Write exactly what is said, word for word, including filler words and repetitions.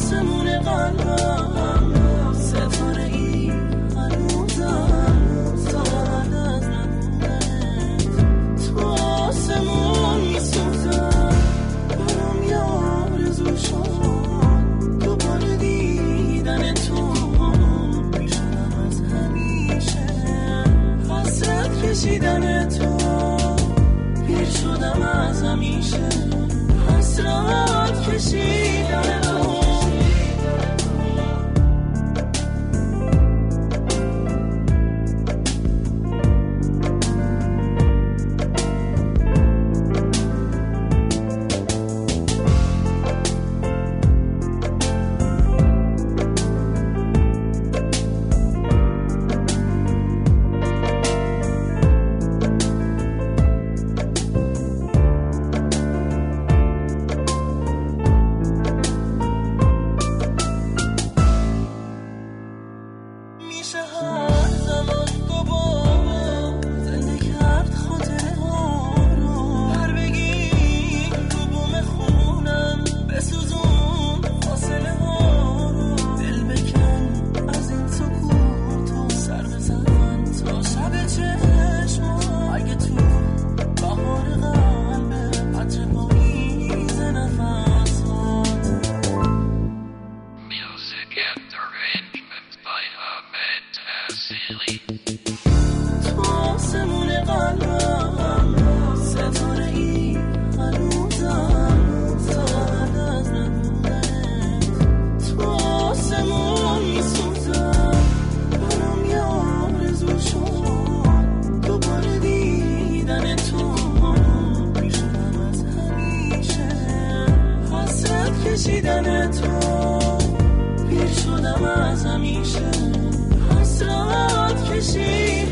آسمون قلبم ستاره ای هنوزم ساعت از نبودنت تو آسمون میسوزم برام یه آرزو شد دوباره دیدن تو بیشترم از همیشه حسرت کشیدن تو پیر شدم از همیشه حسرت کشیدن تو میشه هر زمان دوباره زنده کرد خاطره ها رو هر بگی رو بوم خونم بسوزون فاصله ها رو دل بکن از این سکوت و سر بزن تا شب چشم اگه تو بهار قلبه عطر پاییز نفس هات Music and arrangement by Ahmed Tassili. تو آسمون قلبم ستاره ای هنوزم ساعت از نبودنت تو آسمون میسوزم برام یه آرزو شد دوباره دیدن تو بیشترم از همیشه حسرت کشیدن تو پیر شدم از همیشه حسرت کشیدن